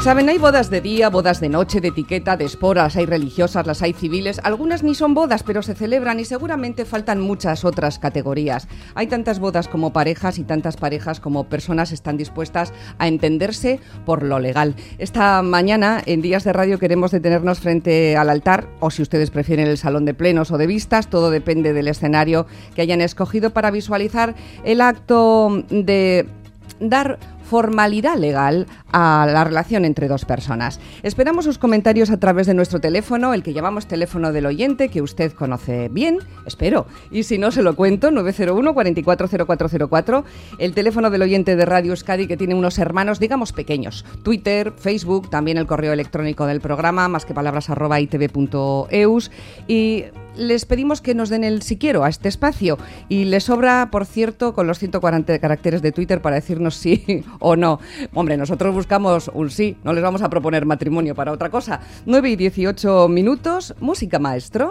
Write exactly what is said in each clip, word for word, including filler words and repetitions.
Saben, hay bodas de día, bodas de noche, de etiqueta, de esporas, hay religiosas, las hay civiles, algunas ni son bodas, pero se celebran y seguramente faltan muchas otras categorías. Hay tantas bodas como parejas y tantas parejas como personas están dispuestas a entenderse por lo legal. Esta mañana, en Días de Radio, queremos detenernos frente al altar, o si ustedes prefieren el salón de plenos o de vistas, todo depende del escenario que hayan escogido para visualizar el acto de dar formalidad legal a la relación entre dos personas. Esperamos sus comentarios a través de nuestro teléfono, el que llamamos teléfono del oyente, que usted conoce bien, espero, y si no se lo cuento, nueve cero uno, cuatro cuatro cero cuatro cero cuatro, el teléfono del oyente de Radio Euskadi, que tiene unos hermanos, digamos, pequeños, Twitter, Facebook, también el correo electrónico del programa, más que palabras arroba itv punto eus, y les pedimos que nos den el si quiero a este espacio, y les sobra, por cierto, con los ciento cuarenta caracteres de Twitter para decirnos sí o no. Hombre, nosotros buscamos un sí, no les vamos a proponer matrimonio para otra cosa. nueve y dieciocho minutos, música, maestro.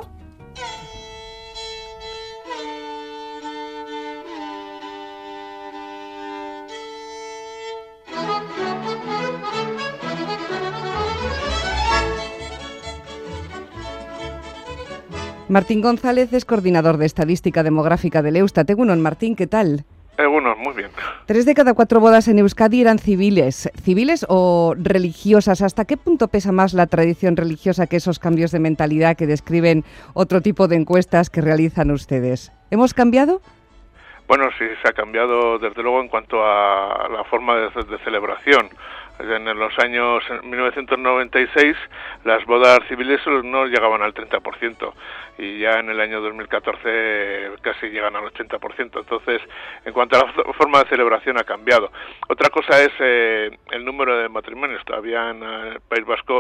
Martín González es coordinador de Estadística Demográfica del Eustat. Egunon, Martín, ¿qué tal? Egunon, muy bien. Tres de cada cuatro bodas en Euskadi eran civiles. ¿Civiles o religiosas? ¿Hasta qué punto pesa más la tradición religiosa que esos cambios de mentalidad que describen otro tipo de encuestas que realizan ustedes? ¿Hemos cambiado? Bueno, sí, se ha cambiado desde luego en cuanto a la forma de, de celebración. En los años mil novecientos noventa y seis las bodas civiles no llegaban al treinta por ciento y ya en el año dos mil catorce casi llegan al ochenta por ciento. Entonces, en cuanto a la forma de celebración ha cambiado. Otra cosa es eh, el número de matrimonios. Todavía en el País Vasco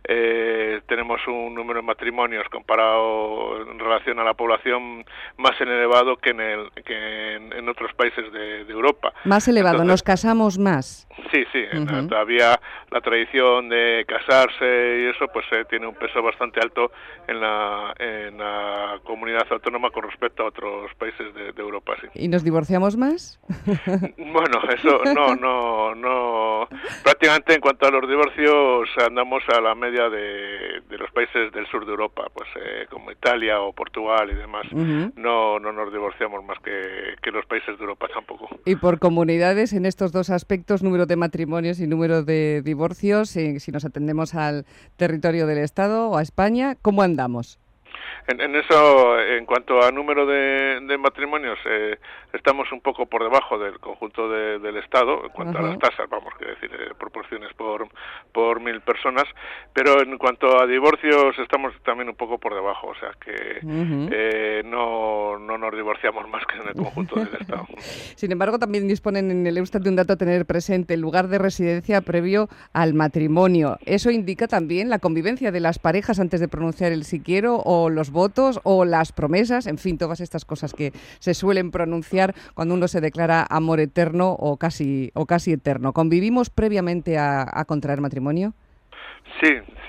eh, tenemos un número de matrimonios comparado en relación a la población más elevado que en, el, que en, en otros países de, de Europa. Más elevado, Entonces, nos casamos más. Sí, sí, Uh-huh. todavía la tradición de casarse y eso pues eh, tiene un peso bastante alto en la, en la comunidad autónoma con respecto a otros países de, de Europa, sí. ¿Y nos divorciamos más? Bueno, eso no, no, no. Prácticamente en cuanto a los divorcios andamos a la media de, de los países del sur de Europa, pues eh, como Italia o Portugal y demás. Uh-huh. No, no nos divorciamos más que, que los países de Europa tampoco. Y por comunidades en estos dos aspectos, número de matrimonios y número de divorcios, eh, si nos atendemos al territorio del Estado o a España, ¿cómo andamos? En, en eso, en cuanto a número de, de matrimonios, eh, estamos un poco por debajo del conjunto de, del Estado, en cuanto uh-huh. a las tasas, vamos, que decir, eh, proporciones por por mil personas, pero en cuanto a divorcios estamos también un poco por debajo, o sea que uh-huh. eh, no, no nos divorciamos más que en el conjunto del Estado. Sin embargo, también disponen en el Eustat de un dato a tener presente, el lugar de residencia previo al matrimonio. ¿Eso indica también la convivencia de las parejas antes de pronunciar el si quiero o los votos o las promesas, en fin, todas estas cosas que se suelen pronunciar cuando uno se declara amor eterno o casi o casi eterno? ¿Convivimos previamente a, a contraer matrimonio? Sí, sí,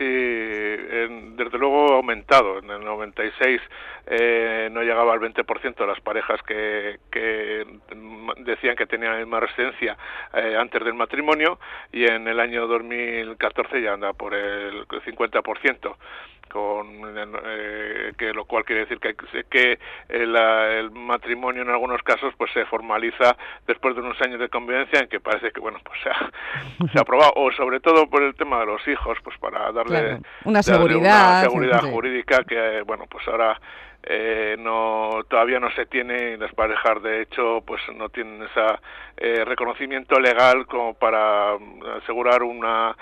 en, desde luego ha aumentado. En el noventa y seis eh, no llegaba al veinte por ciento de las parejas que, que decían que tenían la misma residencia eh, antes del matrimonio, y en el año dos mil catorce ya anda por el cincuenta por ciento. Con, eh, que lo cual quiere decir que, que el, el matrimonio en algunos casos pues se formaliza después de unos años de convivencia en que parece que bueno pues se ha, se ha aprobado, o sobre todo por el tema de los hijos, pues para darle, claro, una darle seguridad, una seguridad sí. jurídica que bueno pues ahora Eh, no todavía no se tiene, y las parejas de hecho pues no tienen ese eh, reconocimiento legal como para asegurar una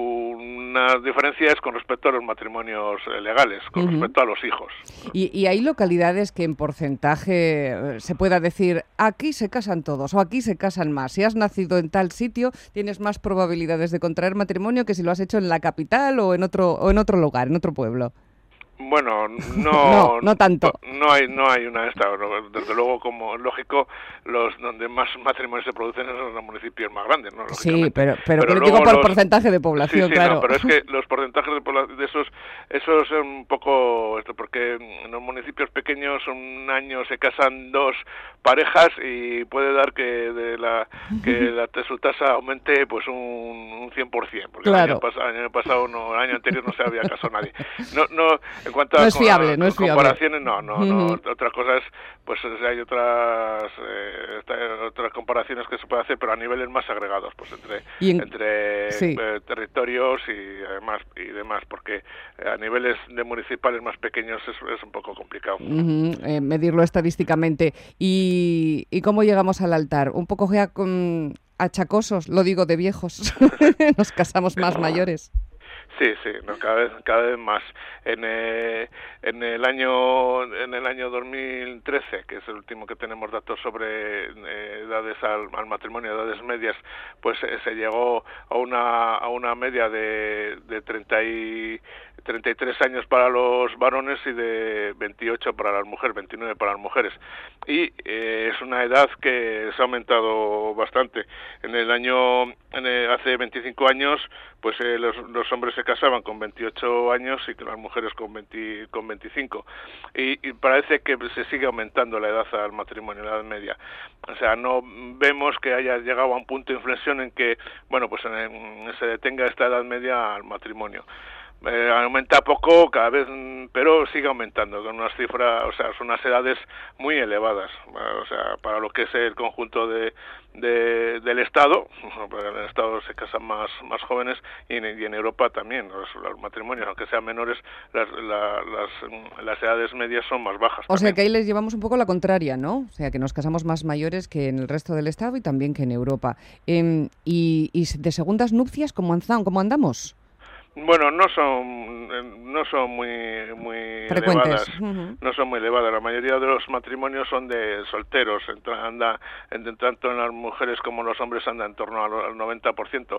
unas diferencias con respecto a los matrimonios legales, con uh-huh. respecto a los hijos. ¿Y, y hay localidades que en porcentaje se pueda decir aquí se casan todos o aquí se casan más? Si has nacido en tal sitio tienes más probabilidades de contraer matrimonio que si lo has hecho en la capital o en otro o en otro lugar, en otro pueblo. Bueno, no, no, no tanto. No hay, no hay una esta. Desde luego, como lógico, los donde más matrimonios se producen son los municipios más grandes, ¿no? Sí, pero, pero, pero digo por los, porcentaje de población, sí, sí, claro. No, pero es que los porcentajes de población de esos, esos son un poco esto, porque en los municipios pequeños un año se casan dos parejas y puede dar que de la que la, su tasa aumente pues un, un cien por ciento, porque claro. el año pasado, el año pasado no, el año anterior no se había casado nadie. No, no, en cuanto no a es fiable, no es comparaciones, fiable. no, no, no. Uh-huh. Otras cosas, pues hay otras eh, otras comparaciones que se puede hacer, pero a niveles más agregados, pues entre en... entre sí. eh, territorios y además y demás, porque a niveles de municipales más pequeños es, es un poco complicado. Uh-huh. eh, medirlo estadísticamente. ¿Y, y cómo llegamos al altar? Un poco ya con achacosos, lo digo de viejos. Nos casamos más mayores. Sí, sí, no, cada vez cada vez más. En, eh, en el año en el año dos mil trece, que es el último que tenemos datos sobre eh, edades al, al matrimonio, edades medias, pues eh, se llegó a una a una media de de treinta y treinta y tres años para los varones y de veintiocho para las mujeres, veintinueve para las mujeres. Y eh, es una edad que se ha aumentado bastante. En el año en el, hace veinticinco años, pues eh, los, los hombres se casaban con veintiocho años y que las mujeres con veinte, con veinticinco. Y, y parece que se sigue aumentando la edad al matrimonio, la edad media. O sea, no vemos que haya llegado a un punto de inflexión en que, bueno, pues en, en, se detenga esta edad media al matrimonio. Eh, aumenta poco cada vez, pero sigue aumentando con unas cifras, o sea, son unas edades muy elevadas, o sea, para lo que es el conjunto de, de del Estado. En el Estado se casan más más jóvenes y en, y en Europa también los, los matrimonios, aunque sean menores, las, la, las las edades medias son más bajas. O también. sea que ahí les llevamos un poco la contraria, ¿no? O sea que nos casamos más mayores que en el resto del Estado y también que en Europa. Eh, y, y de segundas nupcias, ¿cómo andan, cómo andamos? Bueno, no son no son muy muy frecuentes. elevadas, uh-huh. no son muy elevadas. La mayoría de los matrimonios son de solteros, anda en, tanto en las mujeres como en los hombres anda en torno al, al noventa por ciento.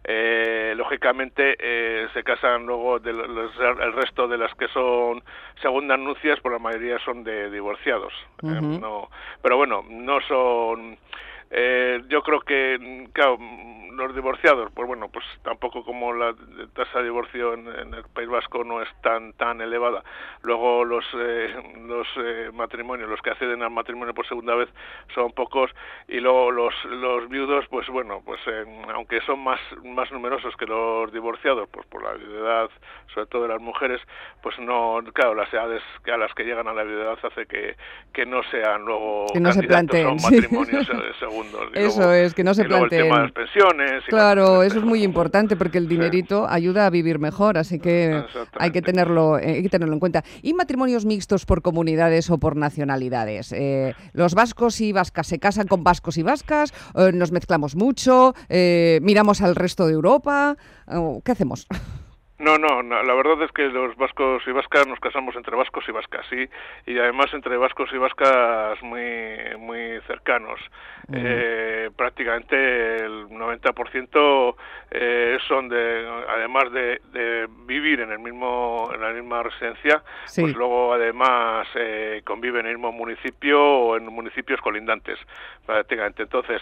Eh, lógicamente eh, se casan luego de los, el resto de las que son segundas nupcias, por la mayoría son de divorciados. Uh-huh. eh, no, pero bueno, no son. Eh, yo creo que, claro, los divorciados, pues bueno, pues tampoco como la tasa de divorcio en, en el País Vasco no es tan tan elevada. Luego los eh, los eh, matrimonios, los que acceden al matrimonio por segunda vez son pocos, y luego los los viudos, pues bueno, pues eh, aunque son más más numerosos que los divorciados, pues por la viudedad, sobre todo de las mujeres, pues no, claro, las edades a las que llegan a la viudedad hace que que no sean luego que no se planteen a un matrimonio segundo. Eso luego, es, que no se planteen. El tema de las pensiones. Claro, eso es muy importante porque el dinerito sí. ayuda a vivir mejor, así que hay que tenerlo, hay que tenerlo en cuenta. ¿Y matrimonios mixtos por comunidades o por nacionalidades? Eh, ¿Los vascos y vascas se casan con vascos y vascas? Eh, ¿Nos mezclamos mucho? Eh, ¿Miramos al resto de Europa? Eh, ¿Qué hacemos? No, no, no, la verdad es que los vascos y vascas nos casamos entre vascos y vascas, sí, y además entre vascos y vascas muy muy cercanos. Uh-huh. Eh, prácticamente el noventa por ciento eh, son de, además de, de vivir en el mismo en la misma residencia, sí. pues luego además eh, conviven en el mismo municipio o en municipios colindantes, prácticamente. Entonces,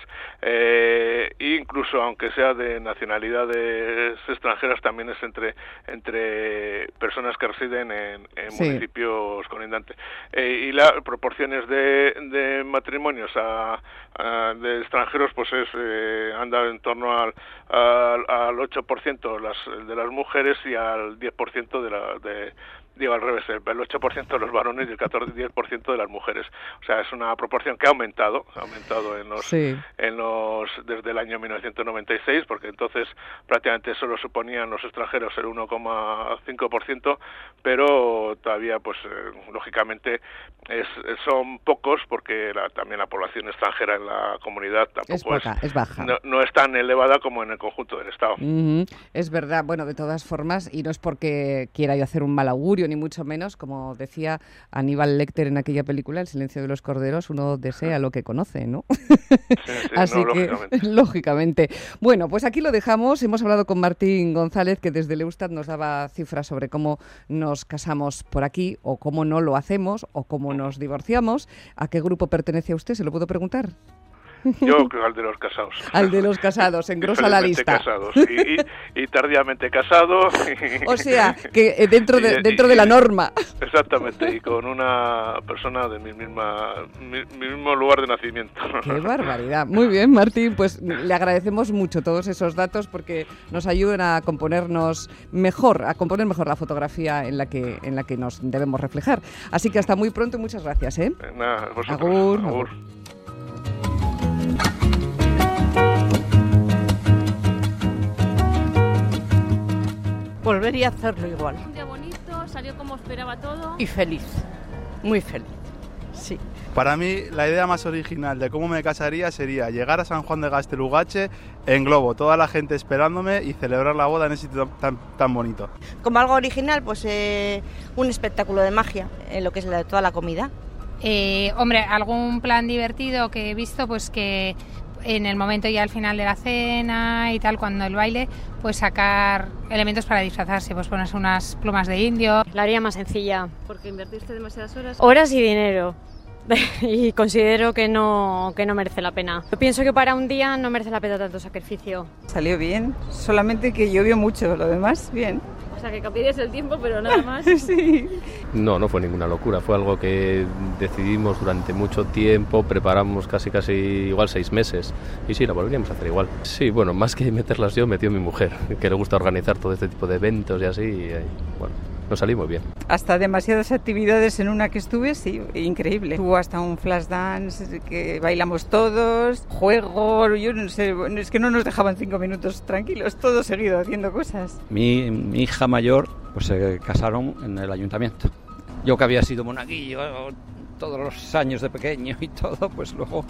eh, incluso aunque sea de nacionalidades extranjeras, también es entre entre personas que residen en, en sí. municipios colindantes. Eh, y las proporciones de, de matrimonios a, a, de extranjeros pues es eh, anda en torno al, al, al ocho por ciento las, de las mujeres y al diez por ciento de la de digo al revés, el ocho por ciento de los varones y el catorce diez por ciento de las mujeres. O sea, es una proporción que ha aumentado, ha aumentado en los sí. en los desde el año mil novecientos noventa y seis, porque entonces prácticamente solo suponían los extranjeros el uno coma cinco por ciento, pero todavía pues eh, lógicamente es, son pocos porque la, también la población extranjera en la comunidad tampoco es, poca, es, es baja. No, no es tan elevada como en el conjunto del Estado. Uh-huh. Es verdad, bueno, de todas formas, y no es porque quiera yo hacer un mal augurio lujurio, ni mucho menos. Como decía Aníbal Lecter en aquella película, El silencio de los corderos, uno desea lo que conoce, ¿no? Sí, sí, Así no, que, lógicamente. lógicamente. Bueno, pues aquí lo dejamos. Hemos hablado con Martín González, que desde el Eustat nos daba cifras sobre cómo nos casamos por aquí, o cómo no lo hacemos, o cómo nos divorciamos. ¿A qué grupo pertenece a usted? ¿Se lo puedo preguntar? Yo creo al de los casados. Al de los casados, engrosa la lista. Casados, y, y, y tardíamente casado. O sea, que eh, dentro de y, dentro y, de la norma. Exactamente, y con una persona de mi misma mi, mi mismo lugar de nacimiento. ¡Qué barbaridad! Muy bien, Martín, pues le agradecemos mucho todos esos datos porque nos ayudan a componernos mejor, a componer mejor la fotografía en la que en la que nos debemos reflejar. Así que hasta muy pronto y muchas gracias, ¿eh? Nada, vosotros. Agur, agur. agur. Volvería a hacerlo igual. Un día bonito, salió como esperaba todo. Y feliz, muy feliz, sí. Para mí, la idea más original de cómo me casaría sería llegar a San Juan de Gaztelugatxe en globo, toda la gente esperándome y celebrar la boda en ese sitio tan, tan bonito. Como algo original, pues eh, un espectáculo de magia en lo que es la, toda la comida. Eh, hombre, algún plan divertido que he visto, pues que en el momento ya al final de la cena y tal, cuando el baile, pues sacar elementos para disfrazarse, pues ponerse unas plumas de indio. La haría más sencilla. Porque invertiste demasiadas horas. Horas y dinero. Y considero que no, que no merece la pena. Yo pienso que para un día no merece la pena tanto sacrificio. Salió bien, solamente que llovió mucho, lo demás bien. O sea, que cambiarías el tiempo, pero nada más. Sí. No, no fue ninguna locura, fue algo que decidimos durante mucho tiempo, preparamos casi casi igual seis meses y sí, lo volveríamos a hacer igual. Sí, bueno, más que meterlas yo, metió mi mujer, que le gusta organizar todo este tipo de eventos y así, y bueno, nos salimos bien. Hasta demasiadas actividades en una que estuve, sí, increíble. Hubo hasta un flash dance que bailamos todos, juego, yo no sé, es que no nos dejaban cinco minutos tranquilos, todo seguido haciendo cosas. Mi, mi hija mayor pues se casaron en el ayuntamiento. Yo que había sido monaguillo todos los años de pequeño y todo, pues luego...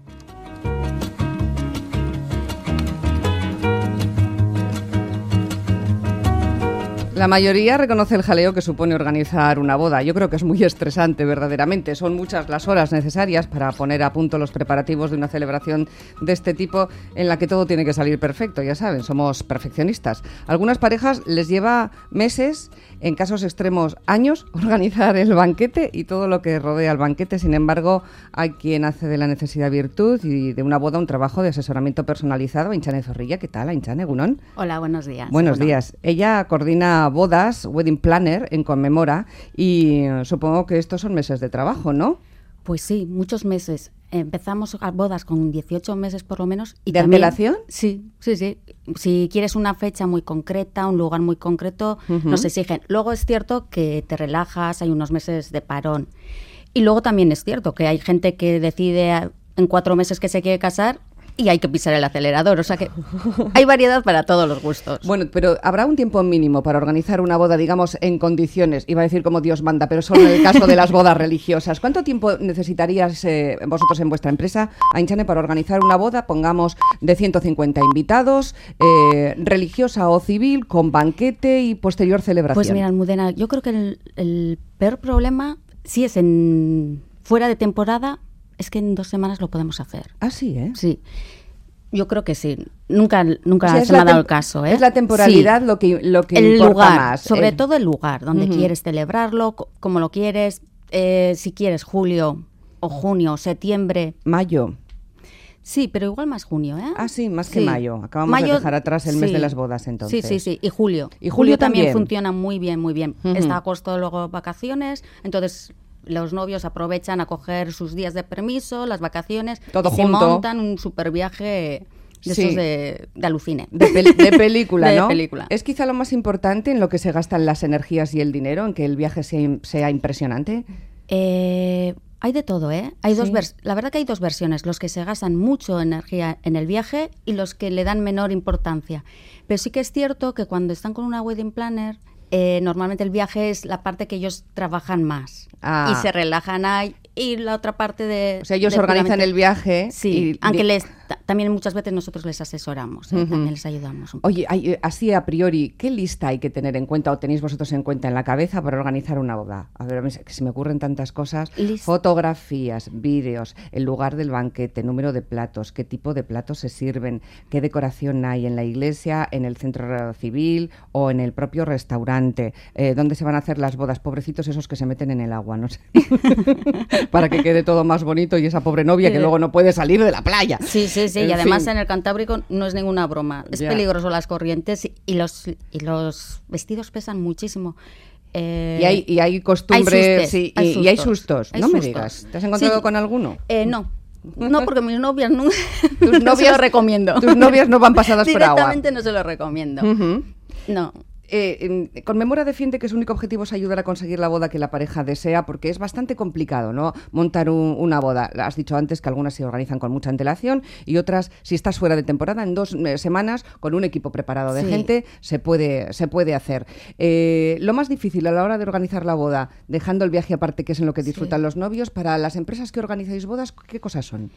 La mayoría reconoce el jaleo que supone organizar una boda. Yo creo que es muy estresante, verdaderamente. Son muchas las horas necesarias para poner a punto los preparativos de una celebración de este tipo en la que todo tiene que salir perfecto. Ya saben, somos perfeccionistas. A algunas parejas les lleva meses, en casos extremos años, organizar el banquete y todo lo que rodea al banquete. Sin embargo, hay quien hace de la necesidad virtud y de una boda un trabajo de asesoramiento personalizado. Ainchane Zorrilla, ¿qué tal, Ainchane? ¿Gunón? Hola, buenos días. Buenos bueno. días. Ella coordina bodas, wedding planner en Conmemora, y eh, supongo que estos son meses de trabajo, ¿no? Pues sí, muchos meses. Empezamos a bodas con dieciocho meses por lo menos. Y ¿De también, antelación? Sí, sí, sí. Si quieres una fecha muy concreta, un lugar muy concreto, Uh-huh. nos exigen. Luego es cierto que te relajas, hay unos meses de parón. Y luego también es cierto que hay gente que decide en cuatro meses que se quiere casar y hay que pisar el acelerador, o sea que hay variedad para todos los gustos. Bueno, pero ¿habrá un tiempo mínimo para organizar una boda, digamos, en condiciones? Iba a decir como Dios manda, pero solo en el caso de las bodas religiosas. ¿Cuánto tiempo necesitaríais eh, vosotros en vuestra empresa, Ainchane, para organizar una boda, pongamos, de ciento cincuenta invitados, eh, religiosa o civil, con banquete y posterior celebración? Pues mira, Almudena, yo creo que el, el peor problema, si es en fuera de temporada, es que en dos semanas lo podemos hacer. Ah, sí, ¿eh? Sí. Yo creo que sí. Nunca, nunca O sea, se me ha dado el caso, ¿eh? Es la temporalidad sí. lo que, lo que el importa lugar, más. sobre eh. todo el lugar, donde Uh-huh. quieres celebrarlo, co- como lo quieres. Eh, si quieres julio o junio, septiembre. Mayo. Sí, pero igual más junio, ¿eh? Ah, sí, más que Sí. mayo. Acabamos Mayo, de dejar atrás el mes sí. de las bodas, entonces. Sí, sí, sí. Y julio. Y julio también. también. funciona muy bien, muy bien. Uh-huh. Está agosto, luego vacaciones, entonces los novios aprovechan a coger sus días de permiso, las vacaciones, Todo y se junto. montan un super viaje de Sí. esos de, de alucine. De, pel- de película, De ¿no? película. Es quizá lo más importante en lo que se gastan las energías y el dinero, en que el viaje sea, im- sea impresionante. Eh, hay de todo, ¿eh? Hay Sí. dos vers- la verdad que hay dos versiones, los que se gastan mucho energía en el viaje y los que le dan menor importancia. Pero sí que es cierto que cuando están con una wedding planner, eh, normalmente el viaje es la parte que ellos trabajan más Ah. y se relajan ahí, y la otra parte de... O sea, ellos de organizan puramente- el viaje. Sí, y- aunque di- les ta- también muchas veces nosotros les asesoramos, ¿eh? Ujú. También les ayudamos un poco. Oye, hay, eh, así a priori, ¿qué lista hay que tener en cuenta o tenéis vosotros en cuenta en la cabeza para organizar una boda? A ver, a mí se- que se me ocurren tantas cosas. Lista. Fotografías, vídeos, el lugar del banquete, número de platos, qué tipo de platos se sirven, qué decoración hay en la iglesia, en el centro civil o en el propio restaurante, eh, dónde se van a hacer las bodas, pobrecitos esos que se meten en el agua, no sé, para que quede todo más bonito y esa pobre novia que luego no puede salir de la playa. Sí, sí, sí, En y además fin. en el Cantábrico no es ninguna broma, es Ya. peligroso las corrientes y, y los, y los vestidos pesan muchísimo. Eh, Y hay, y hay costumbre, hay sustes, sí, hay y, y hay sustos, sustos, hay no me sustos. digas. ¿Te has encontrado Sí. con alguno? Eh, no, no, porque mis novias no, Tus no se novias- lo recomiendo. tus novias no van pasadas por agua. Directamente no se lo recomiendo. Ujú. No. Eh, eh, Conmemora defiende que su único objetivo es ayudar a conseguir la boda que la pareja desea, porque es bastante complicado, ¿no? Montar un- una boda. Has dicho antes que algunas se organizan con mucha antelación y otras, si estás fuera de temporada, en dos eh, semanas, con un equipo preparado de Sí. gente, se puede, se puede hacer. Eh, lo más difícil a la hora de organizar la boda, dejando el viaje aparte, que es en lo que disfrutan los novios, para las empresas que organizáis bodas, ¿qué cosas son?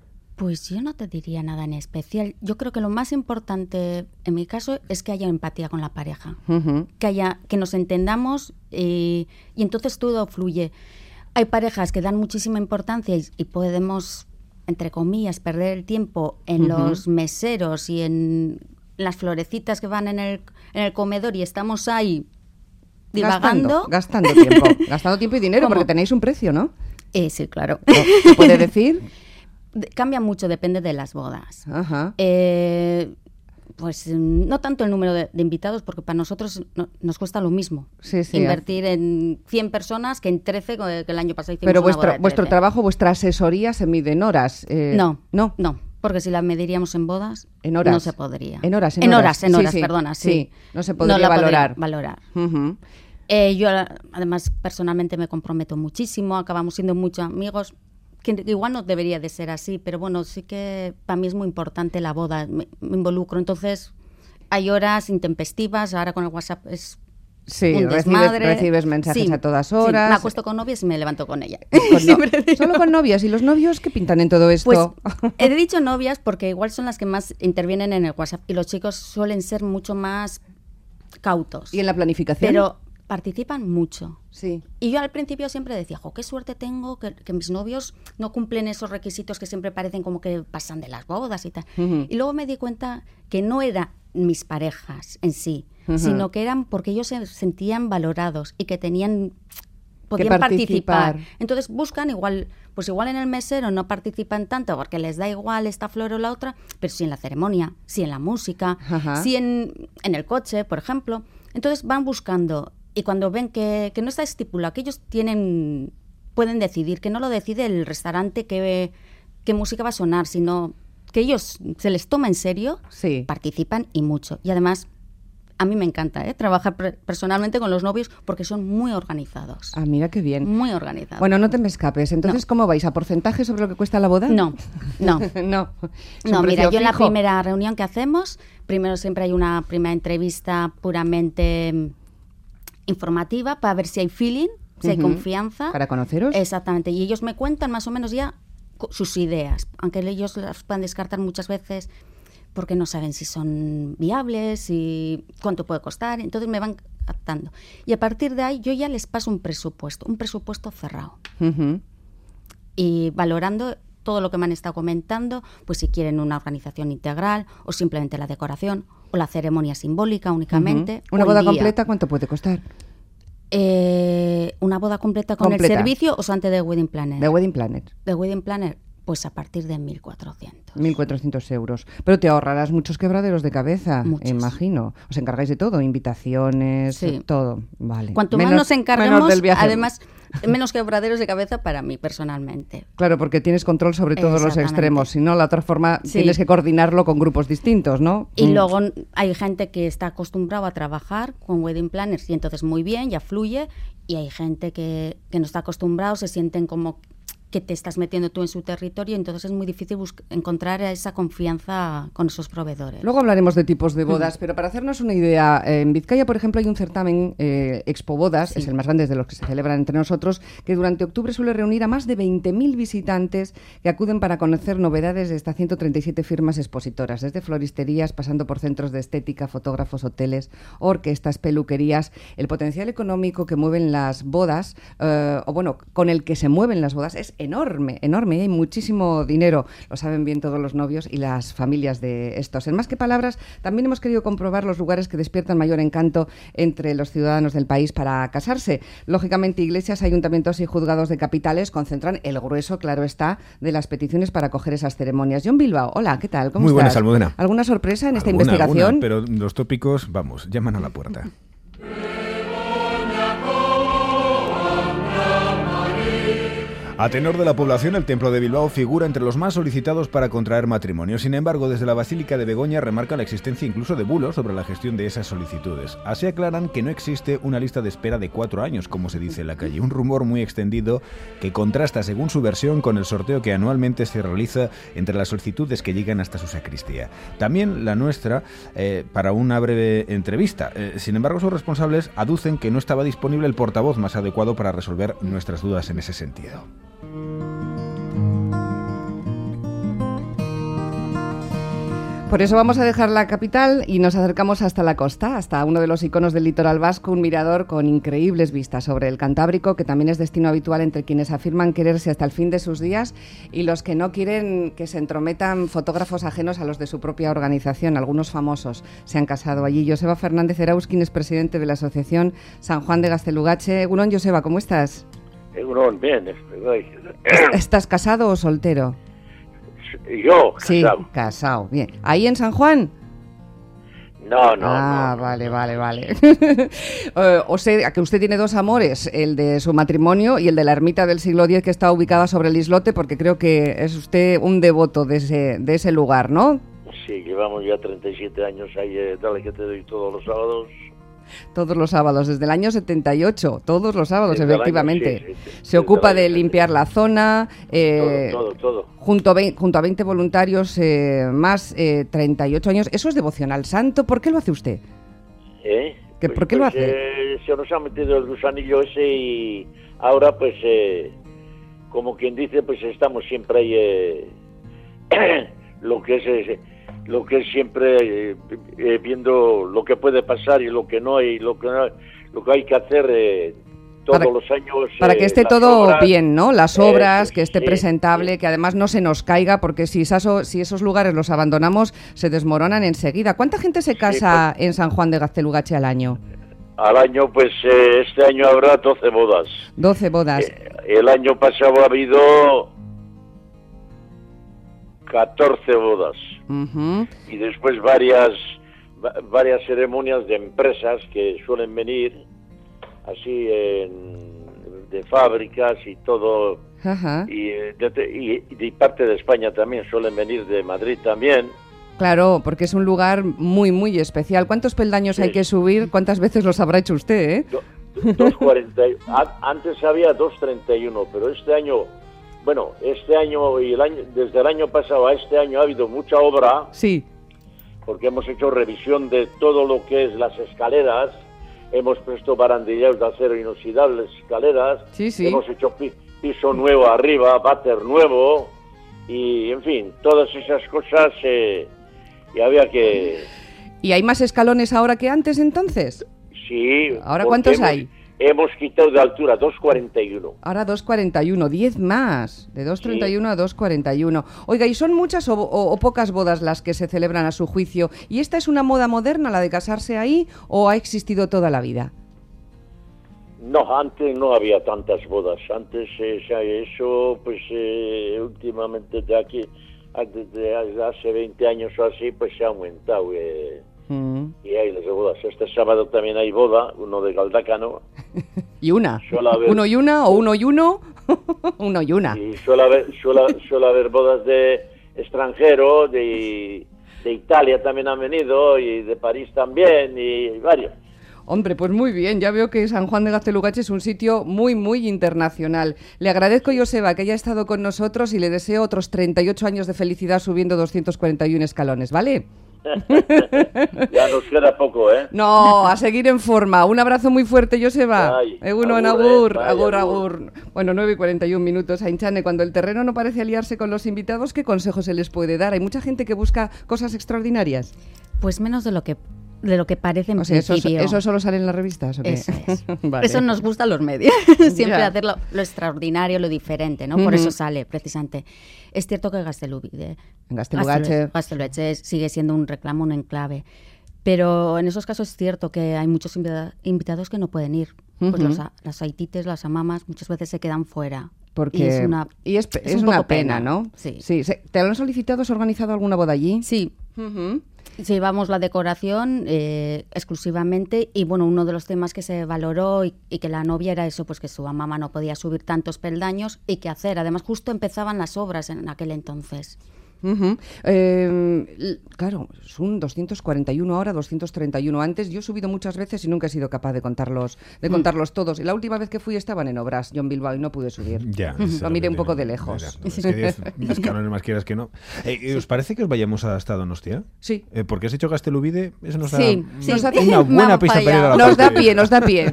Pues yo no te diría nada en especial. Yo creo que lo más importante en mi caso es que haya empatía con la pareja, Ujú. que haya, que nos entendamos y, y entonces todo fluye. Hay parejas que dan muchísima importancia y, y podemos, entre comillas, perder el tiempo en Ujú. los meseros y en las florecitas que van en el, en el comedor y estamos ahí divagando. Gastando, gastando tiempo. Gastando tiempo y dinero, ¿Cómo? porque tenéis un precio, ¿no? Eh, sí, claro. ¿Se puede decir? De- Cambia mucho, depende de las bodas. Ajá. Eh, pues mm, no tanto el número de, de invitados, porque para nosotros no- nos cuesta lo mismo Sí, sí, invertir en cien personas que en trece, que el año pasado hicimos Pero una vuestro, boda de vuestro trece. trabajo, vuestra asesoría se mide en horas. eh, No, no, no, porque si la mediríamos en bodas, En horas. no se podría. En horas, en en horas. horas, en Sí, horas, sí. perdona, sí. Sí, no se podría la podría valorar. valorar. Ujú. Eh, yo, además, personalmente me comprometo muchísimo, acabamos siendo muchos amigos, que igual no debería de ser así, pero bueno, sí que para mí es muy importante la boda, me, me involucro. Entonces, hay horas intempestivas, ahora con el WhatsApp es Sí, un recibes, desmadre. recibes mensajes Sí, a todas sí, horas. me acuesto con novias y me levanto con ella. Con no- Siempre digo. Solo con novias. ¿Y los novios qué pintan en todo esto? Pues he dicho novias porque igual son las que más intervienen en el WhatsApp y los chicos suelen ser mucho más cautos. ¿Y en la planificación? Pero participan mucho. Sí. Y yo al principio siempre decía, jo, qué suerte tengo que, que mis novios no cumplen esos requisitos que siempre parecen como que pasan de las bodas y tal. Ujú. Y luego me di cuenta que no eran mis parejas en sí, Ujú. sino que eran porque ellos se sentían valorados y que tenían podían participar. participar. Entonces buscan igual, pues igual en el mesero no participan tanto porque les da igual esta flor o la otra, pero sí en la ceremonia, sí en la música, Ajá. sí en, en el coche, por ejemplo. Entonces van buscando y cuando ven que, que no está estipulado, que ellos tienen, pueden decidir, que no lo decide el restaurante qué, qué música va a sonar, sino que ellos se les toma en serio, Sí. participan y mucho. Y además, a mí me encanta ¿eh? trabajar pre- personalmente con los novios porque son muy organizados. Ah, mira qué bien. Muy organizados. Bueno, no te me escapes. Entonces, No. ¿cómo vais? ¿A porcentaje sobre lo que cuesta la boda? No, no. no. ¿Es No, un mira, precio yo en la fijo? primera reunión que hacemos, primero siempre hay una primera entrevista puramente mm, informativa para ver si hay feeling, si hay Ujú. confianza. Para conoceros. Exactamente, y ellos me cuentan más o menos ya co- sus ideas, aunque ellos las puedan descartar muchas veces porque no saben si son viables y cuánto puede costar, entonces me van captando. Y a partir de ahí yo ya les paso un presupuesto, un presupuesto cerrado. Ujú. Y valorando todo lo que me han estado comentando, pues si quieren una organización integral o simplemente la decoración o la ceremonia simbólica únicamente. Ujú. ¿Una o el boda día. completa cuánto puede costar? Eh, ¿Una boda completa con Completa. el servicio o antes de Wedding Planner? De Wedding Planet. De Wedding Planner, pues a partir de mil cuatrocientos. mil cuatrocientos euros. Pero te ahorrarás muchos quebraderos de cabeza, Muchos. imagino. Os encargáis de todo, invitaciones, Sí. todo. Vale. Cuanto Menos- más nos menos encargamos, del viaje. además, menos quebraderos de cabeza para mí personalmente. Claro, porque tienes control sobre todos los Exactamente. extremos. Si no, la otra forma Sí. tienes que coordinarlo con grupos distintos, ¿no? Y Mm. luego hay gente que está acostumbrado a trabajar con wedding planners y entonces muy bien, ya fluye. Y hay gente que, que no está acostumbrado, se sienten como que te estás metiendo tú en su territorio, entonces es muy difícil encontrar esa confianza con esos proveedores. Luego hablaremos de tipos de bodas, mm. pero para hacernos una idea, en Vizcaya, por ejemplo, hay un certamen, eh, Expo Bodas, sí. es el más grande de los que se celebran entre nosotros, que durante octubre suele reunir a más de veinte mil visitantes que acuden para conocer novedades de estas ciento treinta y siete firmas expositoras, desde floristerías, pasando por centros de estética, fotógrafos, hoteles, orquestas, peluquerías. El potencial económico que mueven las bodas, eh, o bueno, con el que se mueven las bodas, es enorme, enorme, hay muchísimo dinero, lo saben bien todos los novios y las familias de estos. En Más que Palabras, también hemos querido comprobar los lugares que despiertan mayor encanto entre los ciudadanos del país para casarse. Lógicamente, iglesias, ayuntamientos y juzgados de capitales concentran el grueso, claro está, de las peticiones para acoger esas ceremonias. John Bilbao, hola, ¿qué tal? ¿Cómo Muy estás? buenas, Almudena. ¿Alguna sorpresa en esta Alguna, investigación? Alguna, pero los tópicos, vamos, llaman a la puerta. A tenor de la población, el Templo de Bilbao figura entre los más solicitados para contraer matrimonio. Sin embargo, desde la Basílica de Begoña remarcan la existencia incluso de bulos sobre la gestión de esas solicitudes. Así aclaran que no existe una lista de espera de cuatro años, como se dice en la calle. Un rumor muy extendido que contrasta, según su versión, con el sorteo que anualmente se realiza entre las solicitudes que llegan hasta su sacristía. También la nuestra, eh, para una breve entrevista. Eh, sin embargo, sus responsables aducen que no estaba disponible el portavoz más adecuado para resolver nuestras dudas en ese sentido. Por eso vamos a dejar la capital y nos acercamos hasta la costa, hasta uno de los iconos del litoral vasco, un mirador con increíbles vistas sobre el Cantábrico, que también es destino habitual entre quienes afirman quererse hasta el fin de sus días y los que no quieren que se entrometan fotógrafos ajenos a los de su propia organización. Algunos famosos se han casado allí. Joseba Fernández Erauskin es presidente de la asociación San Juan de Gaztelugatxe. Egunon, Joseba, ¿cómo estás? Egunon, bien, estoy. ¿Estás casado o soltero? Yo, casado. Sí, casado, bien. ¿Ahí en San Juan? No, no. Ah, no, vale, no. vale, vale. uh, o sea, que usted tiene dos amores, el de su matrimonio y el de la ermita del siglo diez que está ubicada sobre el islote, porque creo que es usted un devoto de ese, de ese lugar, ¿no? Sí, llevamos ya treinta y siete años ahí, eh, dale que te doy todos los sábados. Todos los sábados, desde el año setenta y ocho, todos los sábados, Desde efectivamente. Año, sí, sí, sí, Se ocupa de año, limpiar la zona, eh, todo, todo, todo. Junto, a ve- junto a veinte voluntarios, eh, más eh, treinta y ocho años. Eso es devoción al santo. ¿Por qué lo hace usted? ¿Eh? ¿Que, pues, ¿Por qué pues, lo hace? Eh, se nos ha metido el gusanillo ese y ahora pues, eh, como quien dice, pues estamos siempre ahí, eh, lo que es... Eh, lo que es siempre eh, eh, viendo lo que puede pasar y lo que no y lo que no, lo que hay que hacer eh, todos para, los años para eh, que esté las todo obras, bien, ¿no? Las obras, eh, que esté sí, presentable, sí. que además no se nos caiga, porque si, esos, si esos lugares los abandonamos se desmoronan enseguida. ¿Cuánta gente se casa sí, pues, en San Juan de Gaztelugatxe al año? Al año, pues eh, este año habrá doce bodas. doce bodas. Eh, el año pasado ha habido catorce bodas. Uh-huh. Y después varias varias ceremonias de empresas que suelen venir así en, de fábricas y todo. Uh-huh. y, de, y de parte de España también suelen venir, de Madrid también. Claro, porque es un lugar muy, muy especial. ¿Cuántos peldaños sí. hay que subir? ¿Cuántas veces los habrá hecho usted, eh? Do, dos cuarenta, antes había dos treinta y uno, pero este año... Bueno, este año y el año, desde el año pasado a este año ha habido mucha obra. Sí. Porque hemos hecho revisión de todo lo que es las escaleras, hemos puesto barandilleros de acero inoxidables, escaleras, sí, sí. hemos hecho pi- piso nuevo arriba, váter nuevo, y en fin, todas esas cosas, eh, y había que... ¿Y hay más escalones ahora que antes entonces? Sí. ¿Ahora cuántos hemos, hay? Hemos quitado de altura dos cuarenta y uno. Ahora dos cuarenta y uno, diez más, de dos treinta y uno sí. a dos cuarenta y uno. Oiga, ¿y son muchas o, o, o pocas bodas las que se celebran a su juicio? ¿Y esta es una moda moderna, la de casarse ahí, o ha existido toda la vida? No, antes no había tantas bodas. Antes eh, eso, pues eh, últimamente de aquí, antes de hace veinte años o así, pues se ha aumentado. Eh. Mm. Y hay las bodas. Este sábado también hay boda, uno de Galdácano. ¿Y una? Haber... ¿Uno y una o uno y uno? Uno y una. Y suele haber, suele, suele haber bodas de extranjeros, de, de Italia también han venido, y de París también, y varios. Hombre, pues muy bien, ya veo que San Juan de Gaztelugatxe es un sitio muy, muy internacional. Le agradezco, Joseba, que haya estado con nosotros y le deseo otros treinta y ocho años de felicidad subiendo doscientos cuarenta y uno escalones, ¿vale? Ya nos queda poco, ¿eh? No, a seguir en forma. Un abrazo muy fuerte, Joseba. Egunon, agur, eh, agur, agur. Bueno, nueve y cuarenta y un minutos. Ainchane, cuando el terreno no parece aliarse con los invitados, ¿qué consejos se les puede dar? Hay mucha gente que busca cosas extraordinarias. Pues menos de lo que de lo que parece en o sea, principio. ¿eso, ¿Eso solo sale en las revistas? ¿O qué? Eso es. Vale. Eso nos gusta a los medios. Siempre Ya. hacer lo, lo extraordinario, lo diferente, ¿no? Por Uh-huh. eso sale, precisamente. Es cierto que Gaztelugatxe Gaztelugatxe. Gaztelugatxe sigue siendo un reclamo, un enclave. Pero en esos casos es cierto que hay muchos invita- invitados que no pueden ir. Pues Uh-huh. los, a- las aitites, las amamas, muchas veces se quedan fuera. Porque Y es una, y es, es es un una poco pena, pena. ¿no? Sí. sí. se- ¿Te lo han solicitado? ¿Has organizado alguna boda allí? Sí. Uh-huh. Llevamos la decoración eh, exclusivamente y bueno, uno de los temas que se valoró y, y que la novia era eso, pues que su mamá no podía subir tantos peldaños y qué hacer. Además, justo empezaban las obras en aquel entonces. Uh-huh. Eh, l- claro, son doscientos cuarenta y uno ahora, doscientos treinta y uno antes. Yo he subido muchas veces y nunca he sido capaz de contarlos, de Mm. contarlos todos. Y la última vez que fui estaban en obras, yo en Bilbao, y no pude subir. Ya, Lo eso es lo miré que un poco tiene. de lejos. Es que diez escalones más quieras que no. Eh, ¿Os parece que os vayamos hasta Donostia? Sí. Eh, porque has hecho Gaztelubide, eso nos da, Sí, sí. nos da Me una han buena pista para ir a la Nos da parte- pie, nos da pie.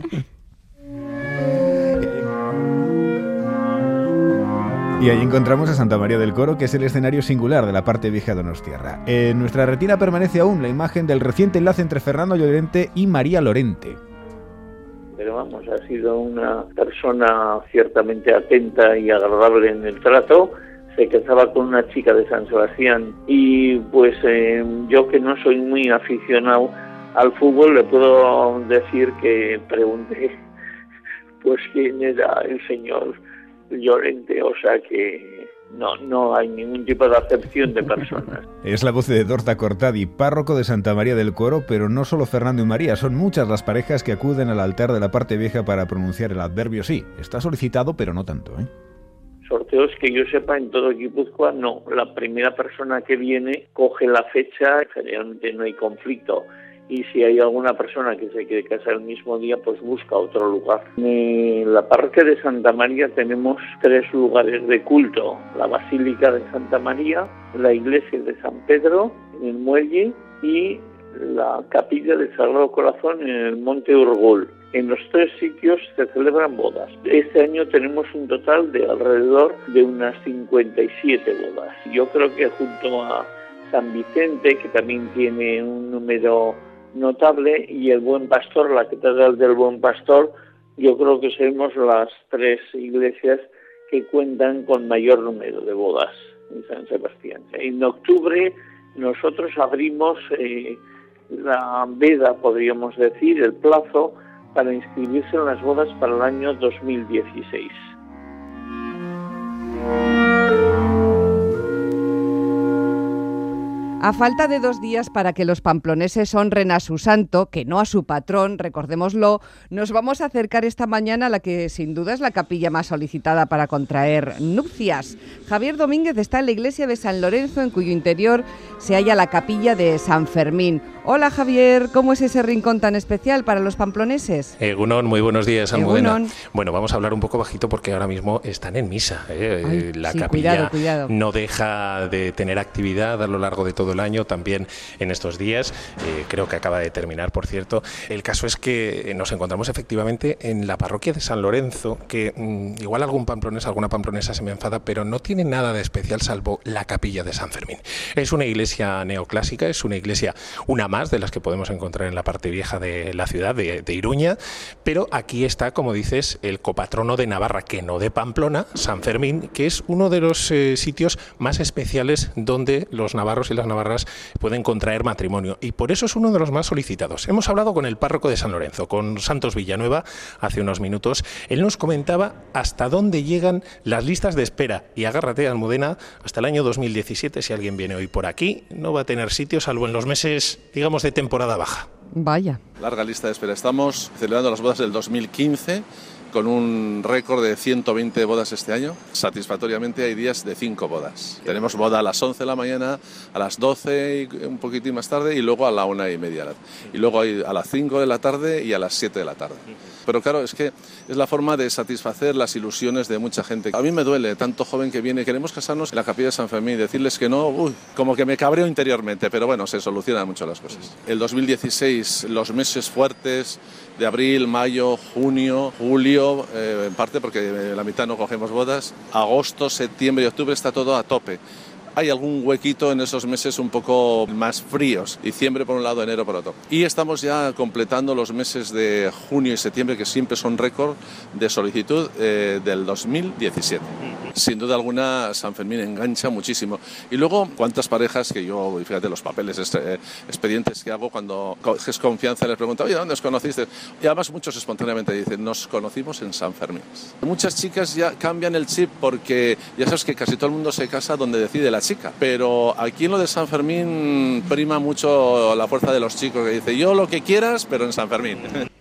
Y ahí encontramos a Santa María del Coro, que es el escenario singular de la parte vieja de Donostiarra. En nuestra retina permanece aún la imagen del reciente enlace entre Fernando Llorente y María Lorente. Pero vamos, ha sido una persona ciertamente atenta y agradable en el trato. Se casaba con una chica de San Sebastián y pues eh, yo que no soy muy aficionado al fútbol le puedo decir que pregunté pues quién era el señor Llorente, o sea que no, no hay ningún tipo de acepción de personas. Es la voz de Dorta Cortadi, párroco de Santa María del Coro, pero no solo Fernando y María, son muchas las parejas que acuden al altar de la parte vieja para pronunciar el adverbio sí. Está solicitado, pero no tanto, ¿eh? Sorteos que yo sepa en todo Guipúzcoa no. La primera persona que viene coge la fecha, generalmente no hay conflicto. Y si hay alguna persona que se quiere casar el mismo día, pues busca otro lugar. En la parroquia de Santa María tenemos tres lugares de culto. La Basílica de Santa María, la Iglesia de San Pedro en el Muelle y la Capilla del Sagrado Corazón en el Monte Urgul. En los tres sitios se celebran bodas. Este año tenemos un total de alrededor de unas cincuenta y siete bodas. Yo creo que junto a San Vicente, que también tiene un número notable, y el Buen Pastor, la Catedral del Buen Pastor, yo creo que somos las tres iglesias que cuentan con mayor número de bodas en San Sebastián. En octubre nosotros abrimos eh, la veda, podríamos decir, el plazo para inscribirse en las bodas para el año dos mil dieciséis. A falta de dos días para que los pamploneses honren a su santo, que no a su patrón, recordémoslo, nos vamos a acercar esta mañana a la que sin duda es la capilla más solicitada para contraer nupcias. Javier Domínguez está en la iglesia de San Lorenzo, en cuyo interior se halla la capilla de San Fermín. Hola Javier, ¿cómo es ese rincón tan especial para los pamploneses? Egunon, muy buenos días, Almudena. Egunon. Bueno, vamos a hablar un poco bajito porque ahora mismo están en misa. ¿eh? Ay, la sí, capilla cuidado, cuidado. no deja de tener actividad a lo largo de todo el año, también en estos días. Eh, creo que acaba de terminar, por cierto. El caso es que nos encontramos efectivamente en la parroquia de San Lorenzo, que mmm, igual algún pamplonés, alguna pamplonesa se me enfada, pero no tiene nada de especial salvo la capilla de San Fermín. Es una iglesia neoclásica, es una iglesia, una más de las que podemos encontrar en la parte vieja de la ciudad de, de Iruña, pero aquí está, como dices, el copatrono de Navarra, que no de Pamplona, San Fermín, que es uno de los eh, sitios más especiales donde los navarros y las navarras pueden contraer matrimonio, y por eso es uno de los más solicitados. Hemos hablado con el párroco de San Lorenzo, con Santos Villanueva, hace unos minutos. Él nos comentaba hasta dónde llegan las listas de espera, y agárrate, Almudena, hasta el año dos mil diecisiete, si alguien viene hoy por aquí, no va a tener sitio, salvo en los meses, digamos, de temporada baja. Vaya. Larga lista de espera. Estamos celebrando las bodas del dos mil quince con un récord de ciento veinte bodas este año. Satisfactoriamente hay días de cinco bodas. Tenemos boda a las once de la mañana, a las doce y un poquitín más tarde y luego a la una y media. Y luego hay a las cinco de la tarde y a las siete de la tarde. Pero claro, es que es la forma de satisfacer las ilusiones de mucha gente. A mí me duele, tanto joven que viene, queremos casarnos en la capilla de San Fermín, decirles que no, uy, como que me cabreo interiormente, pero bueno, se solucionan mucho las cosas. El dos mil dieciséis, los meses fuertes de abril, mayo, junio, julio, eh, en parte porque la mitad no cogemos bodas, agosto, septiembre y octubre está todo a tope. Hay algún huequito en esos meses un poco más fríos, diciembre por un lado, enero por otro. Y estamos ya completando los meses de junio y septiembre, que siempre son récord de solicitud eh, del dos mil diecisiete. Sin duda alguna, San Fermín engancha muchísimo. Y luego, cuántas parejas que yo, fíjate los papeles, este, eh, expedientes que hago cuando coges confianza, les pregunto, oye, ¿dónde os conociste? Y además muchos espontáneamente dicen, nos conocimos en San Fermín. Muchas chicas ya cambian el chip porque ya sabes que casi todo el mundo se casa donde decide la chica, pero aquí en lo de San Fermín prima mucho la fuerza de los chicos que dice yo lo que quieras, pero en San Fermín.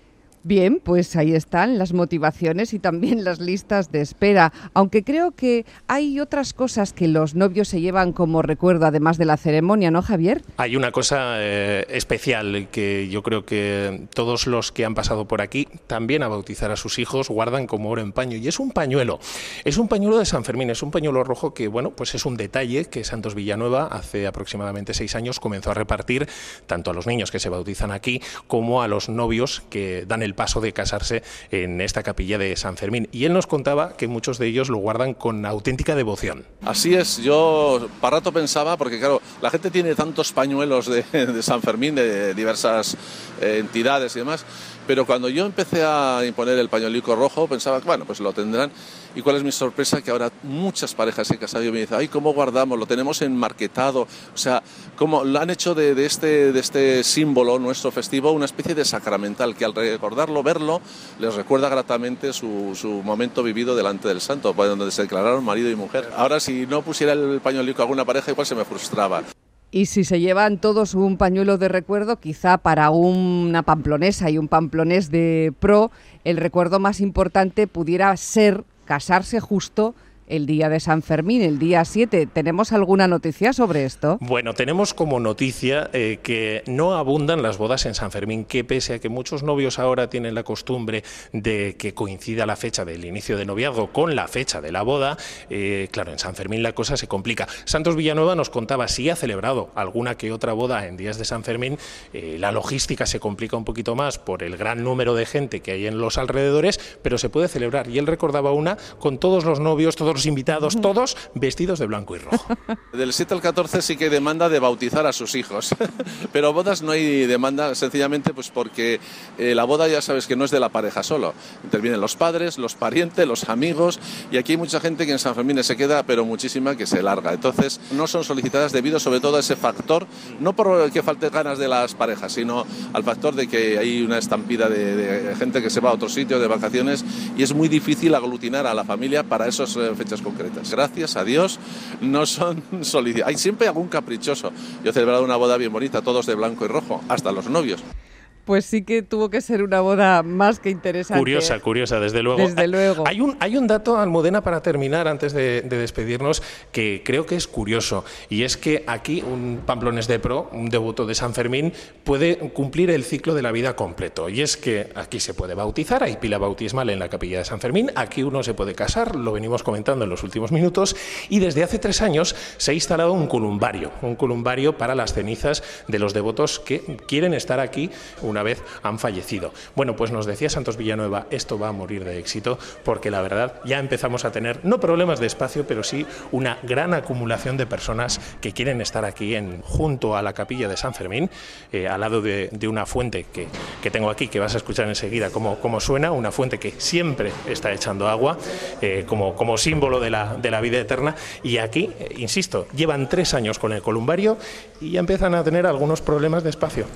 Bien, pues ahí están las motivaciones y también las listas de espera, aunque creo que hay otras cosas que los novios se llevan como recuerdo, además de la ceremonia, ¿no, Javier? Hay una cosa eh, especial que yo creo que todos los que han pasado por aquí, también a bautizar a sus hijos, guardan como oro en paño, y es un pañuelo, es un pañuelo de San Fermín, es un pañuelo rojo que, bueno, pues es un detalle que Santos Villanueva hace aproximadamente seis años comenzó a repartir tanto a los niños que se bautizan aquí como a los novios que dan el paso de casarse en esta capilla de San Fermín. Y él nos contaba que muchos de ellos lo guardan con auténtica devoción. Así es, yo para rato pensaba, porque claro, la gente tiene tantos pañuelos de, de San Fermín, de diversas eh, entidades y demás, pero cuando yo empecé a imponer el pañuelico rojo, pensaba que bueno, pues lo tendrán. ¿Y cuál es mi sorpresa? Que ahora muchas parejas se han casado y me dicen, ay, ¿cómo guardamos? Lo tenemos enmarquetado. O sea, ¿cómo lo han hecho de, de, este, de este símbolo nuestro festivo una especie de sacramental que al recordarlo, verlo, les recuerda gratamente su, su momento vivido delante del santo, donde se declararon marido y mujer. Ahora, si no pusiera el pañuelico a alguna pareja, igual se me frustraba. Y si se llevan todos un pañuelo de recuerdo, quizá para una pamplonesa y un pamplonés de pro, el recuerdo más importante pudiera ser casarse justo el día de San Fermín, el día siete. ¿Tenemos alguna noticia sobre esto? Bueno, tenemos como noticia eh, que no abundan las bodas en San Fermín, que pese a que muchos novios ahora tienen la costumbre de que coincida la fecha del inicio de noviazgo con la fecha de la boda, eh, claro, en San Fermín la cosa se complica. Santos Villanueva nos contaba, sí ha celebrado alguna que otra boda en días de San Fermín, eh, la logística se complica un poquito más por el gran número de gente que hay en los alrededores, pero se puede celebrar. Y él recordaba una con todos los novios, todos los invitados, todos vestidos de blanco y rojo. Del siete al catorce sí que hay demanda de bautizar a sus hijos, pero bodas no hay demanda, sencillamente pues porque eh, la boda ya sabes que no es de la pareja solo, intervienen los padres, los parientes, los amigos, y aquí hay mucha gente que en San Fermín se queda, pero muchísima que se larga, entonces no son solicitadas debido sobre todo a ese factor, no por que falte ganas de las parejas, sino al factor de que hay una estampida de, de gente que se va a otro sitio de vacaciones y es muy difícil aglutinar a la familia para esas eh, fechas concretas. Gracias a Dios no son solicitadas. Hay siempre algún caprichoso. Yo he celebrado una boda bien bonita, todos de blanco y rojo, hasta los novios. Pues sí que tuvo que ser una boda más que interesante. Curiosa, curiosa, desde luego. Desde luego. Hay un, hay un dato, Almudena, para terminar, antes de, de despedirnos, que creo que es curioso, y es que aquí un pamplonés de pro, un devoto de San Fermín, puede cumplir el ciclo de la vida completo, y es que aquí se puede bautizar, hay pila bautismal en la capilla de San Fermín, aquí uno se puede casar, lo venimos comentando en los últimos minutos, y desde hace tres años se ha instalado un columbario, un columbario para las cenizas de los devotos que quieren estar aquí una vez han fallecido. Bueno, pues nos decía Santos Villanueva, esto va a morir de éxito porque la verdad ya empezamos a tener, no problemas de espacio, pero sí una gran acumulación de personas que quieren estar aquí en, junto a la capilla de San Fermín, eh, al lado de, de una fuente que, que tengo aquí, que vas a escuchar enseguida cómo, cómo suena, una fuente que siempre está echando agua, eh, como, como símbolo de la, de la vida eterna, y aquí, eh, insisto, llevan tres años con el columbario y ya empiezan a tener algunos problemas de espacio.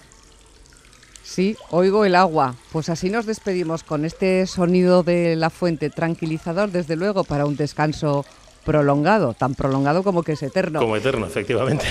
Sí, oigo el agua. Pues así nos despedimos con este sonido de la fuente tranquilizador, desde luego, para un descanso prolongado, tan prolongado como que es eterno. Como eterno, efectivamente.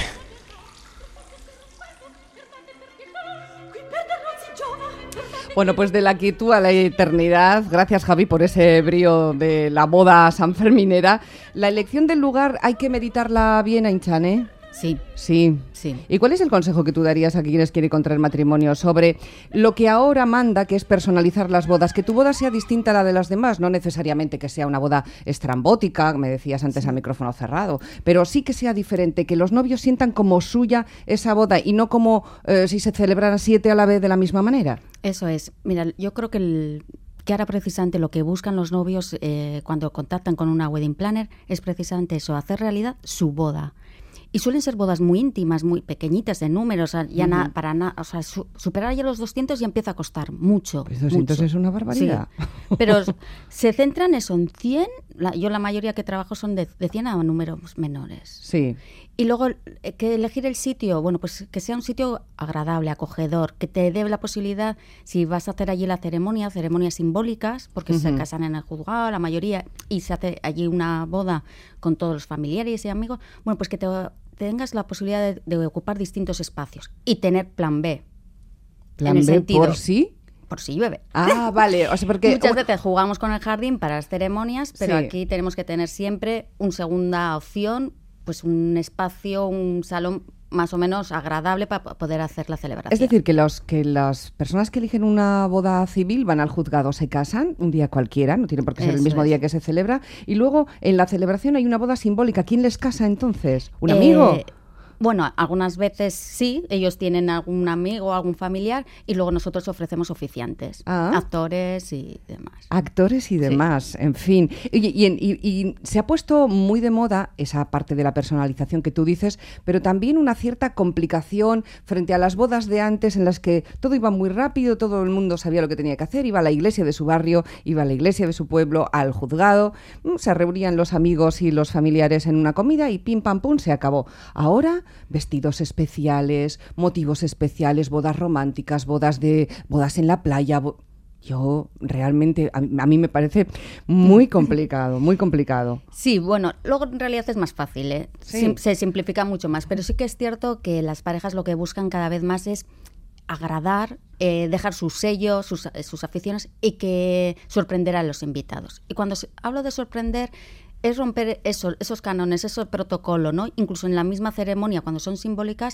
Bueno, pues de la quietud a la eternidad. Gracias, Javi, por ese brío de la boda sanferminera. La elección del lugar hay que meditarla bien, Aintzane, ¿eh? Sí. Sí. Sí. ¿Y cuál es el consejo que tú darías a quienes quieren contraer matrimonio sobre lo que ahora manda, que es personalizar las bodas? Que tu boda sea distinta a la de las demás, no necesariamente que sea una boda estrambótica, me decías antes, sí, a micrófono cerrado, pero sí que sea diferente, que los novios sientan como suya esa boda y no como eh, si se celebraran siete a la vez de la misma manera. Eso es. Mira, yo creo que el... que ahora precisamente lo que buscan los novios eh, cuando contactan con una wedding planner es precisamente eso, hacer realidad su boda. Y suelen ser bodas muy íntimas, muy pequeñitas de números, ya uh-huh. na, para na, o sea, su, superar ya los doscientos ya empieza a costar mucho. Pues doscientos mucho. Es una barbaridad. Sí. Pero se centran eso en cien, la, yo la mayoría que trabajo son de, de cien a números menores. Sí. Y luego, que elegir el sitio, bueno, pues que sea un sitio agradable, acogedor, que te dé la posibilidad, si vas a hacer allí la ceremonia, ceremonias simbólicas, porque uh-huh. se casan en el juzgado, la mayoría, y se hace allí una boda con todos los familiares y amigos, bueno, pues que te... tengas la posibilidad de, de ocupar distintos espacios y tener plan B. ¿Plan B sentido, por sí? Por si llueve. Ah, vale. O sea, porque muchas veces jugamos con el jardín para las ceremonias, pero sí, aquí tenemos que tener siempre una segunda opción, pues un espacio, un salón más o menos agradable para poder hacer la celebración. Es decir, que los que las personas que eligen una boda civil van al juzgado, se casan un día cualquiera, no tiene por qué ser Eso el mismo es. día que se celebra, y luego en la celebración hay una boda simbólica. ¿Quién les casa entonces? ¿Un eh, amigo? Bueno, algunas veces sí, ellos tienen algún amigo, algún familiar, y luego nosotros ofrecemos oficiantes, ah. actores y demás. Actores y demás, sí. En fin. Y, y, y, y se ha puesto muy de moda esa parte de la personalización que tú dices, pero también una cierta complicación frente a las bodas de antes en las que todo iba muy rápido, todo el mundo sabía lo que tenía que hacer, iba a la iglesia de su barrio, iba a la iglesia de su pueblo, al juzgado, se reunían los amigos y los familiares en una comida y pim pam pum, se acabó. Ahora vestidos especiales, motivos especiales, bodas románticas, bodas de bodas en la playa. Bo- Yo realmente, a, a mí me parece muy complicado, muy complicado. Sí, bueno, luego en realidad es más fácil, ¿eh? Sí. Sim- se simplifica mucho más, pero sí que es cierto que las parejas lo que buscan cada vez más es agradar, eh, dejar su sello, sus, sus aficiones y que sorprender a los invitados. Y cuando se, hablo de sorprender, es romper eso, esos cánones, ese protocolo, ¿no? Incluso en la misma ceremonia, cuando son simbólicas,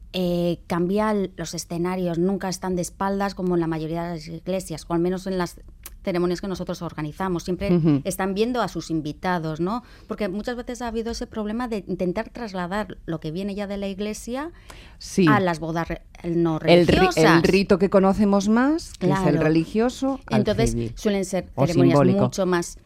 eh, cambiar los escenarios, nunca están de espaldas como en la mayoría de las iglesias, o al menos en las ceremonias que nosotros organizamos. Siempre uh-huh. están viendo a sus invitados, ¿no? Porque muchas veces ha habido ese problema de intentar trasladar lo que viene ya de la iglesia sí. a las bodas re- no religiosas. El, ri- el rito que conocemos más, que claro. es el religioso, al Entonces civil. Suelen ser o ceremonias simbólico. mucho más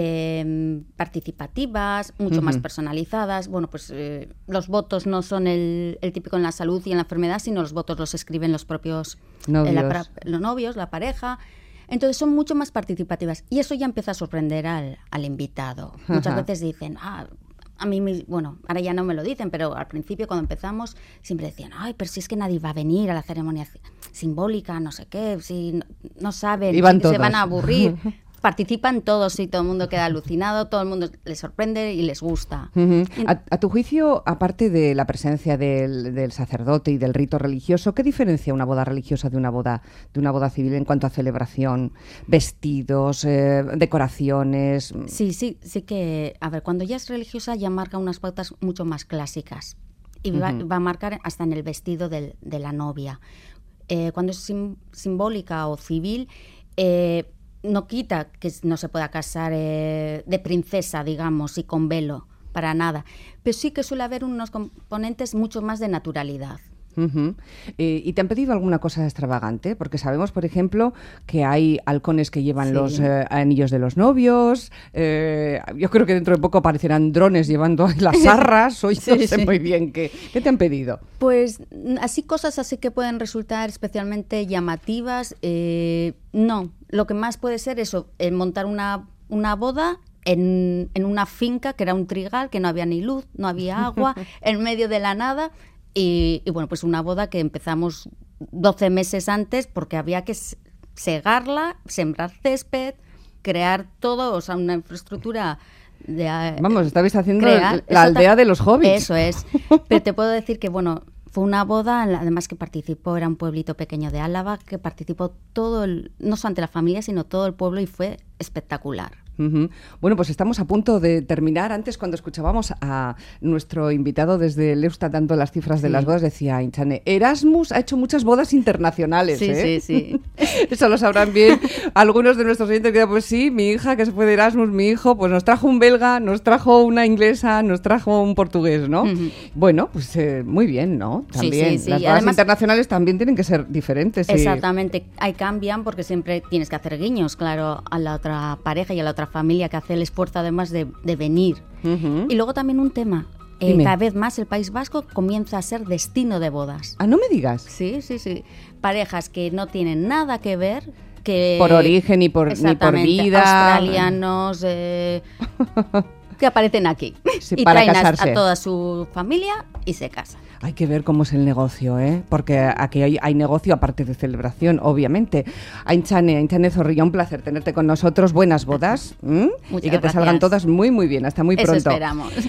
Eh, participativas, mucho uh-huh. más personalizadas. Bueno, pues eh, los votos no son el, el típico en la salud y en la enfermedad, sino los votos los escriben los propios novios, eh, la, los novios, la pareja. Entonces son mucho más participativas y eso ya empieza a sorprender al, al invitado. Uh-huh. Muchas veces dicen, ah, a mí, bueno, ahora ya no me lo dicen, pero al principio cuando empezamos siempre decían, ay, pero si es que nadie va a venir a la ceremonia simbólica, no sé qué, si no, no saben, Iban si todos. se van a aburrir. Participan todos y todo el mundo queda alucinado, todo el mundo les sorprende y les gusta. Uh-huh. A, a tu juicio, aparte de la presencia del, del sacerdote y del rito religioso, ¿qué diferencia una boda religiosa de una boda de una boda civil en cuanto a celebración, vestidos, eh, decoraciones? Sí, sí, sí que, a ver, cuando ya es religiosa ya marca unas pautas mucho más clásicas y uh-huh. va, va a marcar hasta en el vestido del, de la novia. Eh, cuando es sim, simbólica o civil, eh, no quita que no se pueda casar eh, de princesa, digamos, y con velo, para nada. Pero sí que suele haber unos componentes mucho más de naturalidad. Uh-huh. Eh, ¿Y te han pedido alguna cosa extravagante? Porque sabemos, por ejemplo, que hay halcones que llevan sí. los eh, anillos de los novios. Eh, yo creo que dentro de poco aparecerán drones llevando las arras. Hoy sí, no sé sí. muy bien qué. ¿Qué te han pedido? Pues así cosas así que pueden resultar especialmente llamativas. Eh, no, lo que más puede ser eso, eh, montar una, una boda en, en una finca que era un trigal, que no había ni luz, no había agua, en medio de la nada. Y, y bueno, pues una boda que empezamos doce meses antes porque había que segarla, sembrar césped, crear todo, o sea, una infraestructura de... Vamos, estabais haciendo crear, la aldea ta- de los hobbits. Eso es. Pero te puedo decir que, bueno, Fue una boda, además que participó, era un pueblito pequeño de Álava, que participó todo, el, no solamente la familia, sino todo el pueblo y fue espectacular. Uh-huh. Bueno, pues estamos a punto de terminar. Antes, cuando escuchábamos a nuestro invitado desde el Eustat dando las cifras de sí. las bodas, decía Ainchane, Erasmus ha hecho muchas bodas internacionales. Sí, ¿eh? sí, sí. Eso lo sabrán bien algunos de nuestros oyentes que dirán, pues sí, mi hija que se fue de Erasmus, mi hijo, pues nos trajo un belga, nos trajo una inglesa, nos trajo un portugués, ¿no? Uh-huh. Bueno, pues eh, muy bien, ¿no? También. Sí, sí, sí. Las bodas Además, internacionales también tienen que ser diferentes. Exactamente. Y... Ahí cambian porque siempre tienes que hacer guiños, claro, a la otra pareja y a la otra familia que hace el esfuerzo además de, de venir. Uh-huh. Y luego también un tema. Eh, cada vez más el País Vasco comienza a ser destino de bodas. Ah, no me digas. Sí, sí, sí. Parejas que no tienen nada que ver. Que, por origen ni por, ni por vida. Australianos eh, que aparecen aquí. Sí, y para traen casarse. A, a toda su familia y se casan. Hay que ver cómo es el negocio, ¿eh? Porque aquí hay, hay negocio aparte de celebración, obviamente. Ainchane, Ainchane Zorrilla, un placer tenerte con nosotros. Buenas bodas. ¿m? Muchas y que te gracias. salgan todas muy, muy bien. Hasta muy Eso pronto. esperamos.